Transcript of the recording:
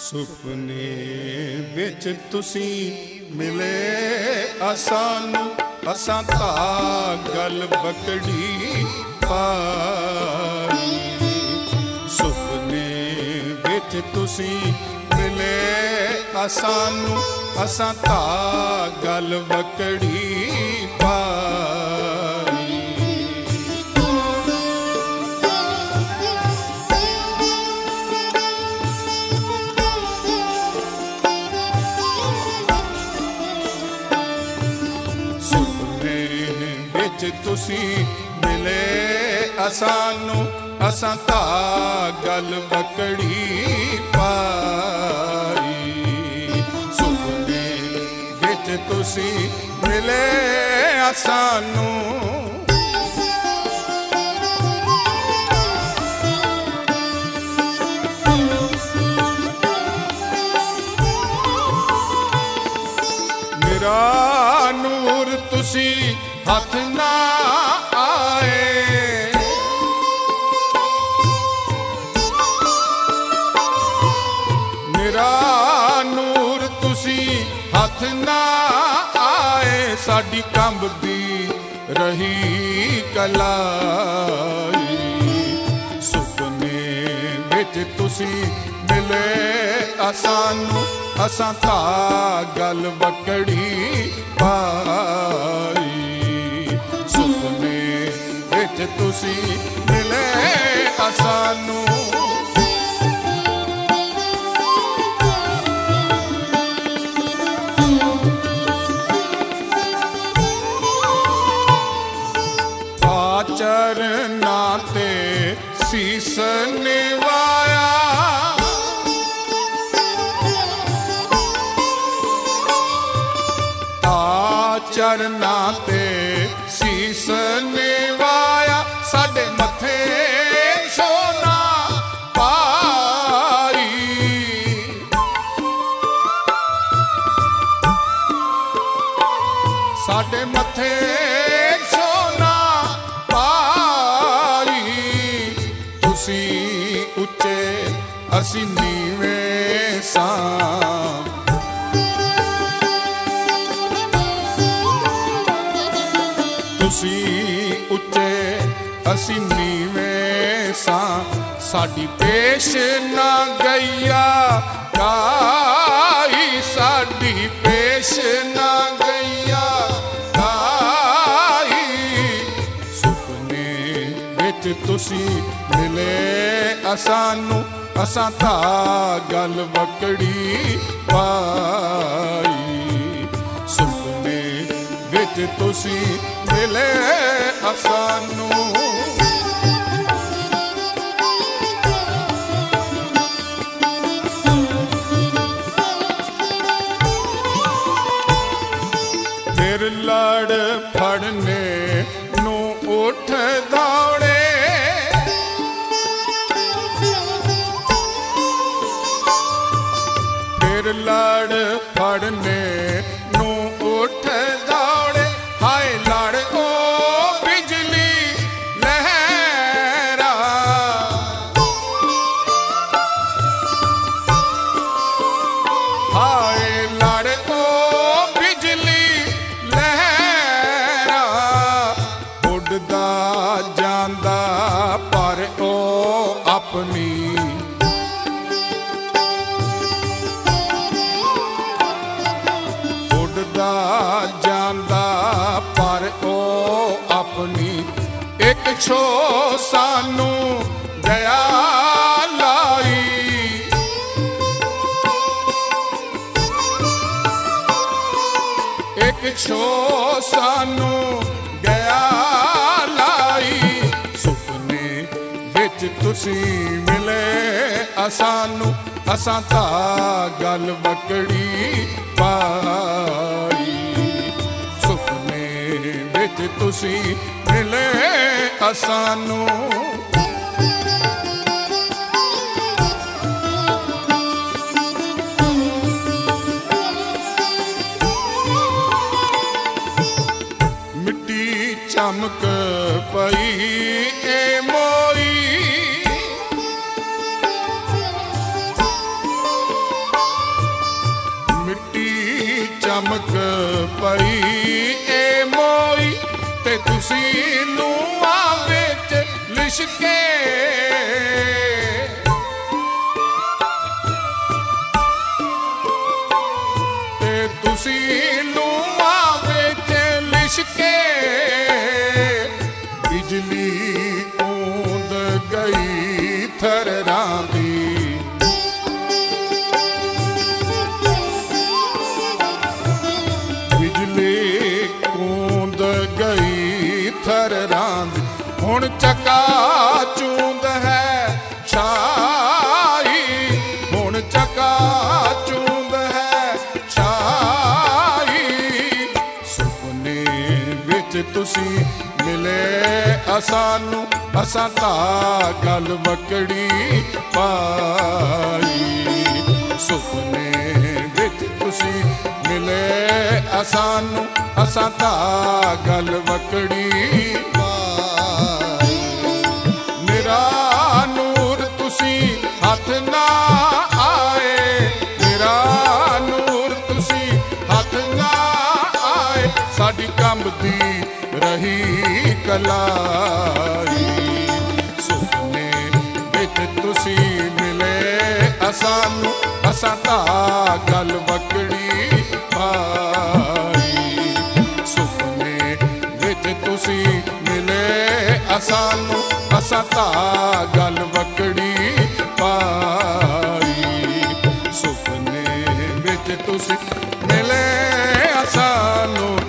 सुपने विच तुसी मिले असानू, असां तां गल बकड़ी पाई। सुपने विच तुसी मिले असानू, असां तां गल बकड़ी पाई। तुसी मिले असानू, असां तां गल बकड़ी पाई। सुपने विच तुसी मिले असानू, मेरा नूर तुसी हाथ ना आए। मेरा नूर तुसी हाथ ना आए, साडी कंबदी रही कलाई। सुपने विच तुसी मिले असानू, असां तां गल बकड़ी पाई। सुपने विच तुसी मिले असानू, चरना ते सीस निवाया। चरना ते सीस निवाया, साडे मथे सोना पाई। साडे मथे सोना पाई। तुसी उच्चे असी नीवें सां, तुसी उच्चे असी नीवें सां। साडी पेश ना गईया काई, साडी पेश ना गईया काई। सुपने विच तुसी मिले असानू, असां तां गल बकड़ी पाई। सुपने विच तुसी मिले असानू, फिर लड़ फड़ने नू उठ दौड़े। फिर लड़ फड़ने नू उठ दौड़े। हाय लड़ ओ बिजली लहरा, हाय लड़ ओ बिजली लहरा। उड़दा जांदा पर ओ अपनी, उड़दा जांदा पर ओ अपनी। एक छो सानू गया लाई, एक छो सानू गया लाई। सुपने विच तुसी मिले असानू, असां तां गल बकड़ी पाई। सुपने विच तुसी मिले असानू, मिट्टी चमक पई ए मोई। ਤੁਸੀਂ ਲੂਆਂ ਵਿੱਚ ਲਿਸ਼ਕੇ, ਤੇ ਤੁਸੀਂ ਲੂਆਂ ਵਿੱਚ ਲਿਸ਼ਕੇ, ਬਿਜਲੀ ਊਂਦ ਗਈ ਥਰਰਾਂ ਦੀ, ਬਿਜਲੀ ਊਂਦ ਗਈ ਥਰਰਾਂ ਦੀ। ਹੁਣ ਚੱਕਾ ਚੂੰਦ ਹੈ ਛਾਈ, ਹੁਣ ਚੱਕਾ ਚੂੰਦ ਹੈ ਛਾਈ। ਸੁਪਨੇ ਵਿੱਚ ਤੁਸੀਂ ਮਿਲੇ ਅਸਾਨੂੰ, ਅਸਾਂ ਤਾਂ ਗੱਲ ਵਕੜੀ ਪਾਈ। ਸੁਪਨੇ ਵਿੱਚ ਤੁਸੀਂ ਮਿਲੇ ਅਸਾਨੂੰ, ਅਸਾਂ ਤਾਂ ਗੱਲ ਵਕੜੀ ਪਾਈ। ਮੇਰਾ ਨੂਰ ਤੁਸੀਂ ਹੱਥ ਨਾ ਆਏ, ਮੇਰਾ ਨੂਰ ਤੁਸੀਂ ਹੱਥ ਨਾ ਆਏ। ਸਾਡੀ ਕੰਬਦੀ ਰਹੀ ਕਲਾਈ। ਸੁਪਨੇ ਵਿੱਚ ਤੁਸੀਂ ਮਿਲੇ ਅਸਾਨੂੰ, ਅਸਾਂ ਤਾਂ ਗੱਲ ਵਕੜੀ ਪਾਈ। ਸੁਪਨੇ ਵਿੱਚ ਤੁਸੀਂ ਮਿਲੇ ਅਸਾਨੂੰ, ਅਸਾਂ ਤਾਂ ਗੱਲ ਵਕੜੀ ਪਾਈ। ਸੁਪਨੇ ਵਿੱਚ ਤੁਸੀਂ ਮਿਲੇ ਅਸਾਨੂੰ,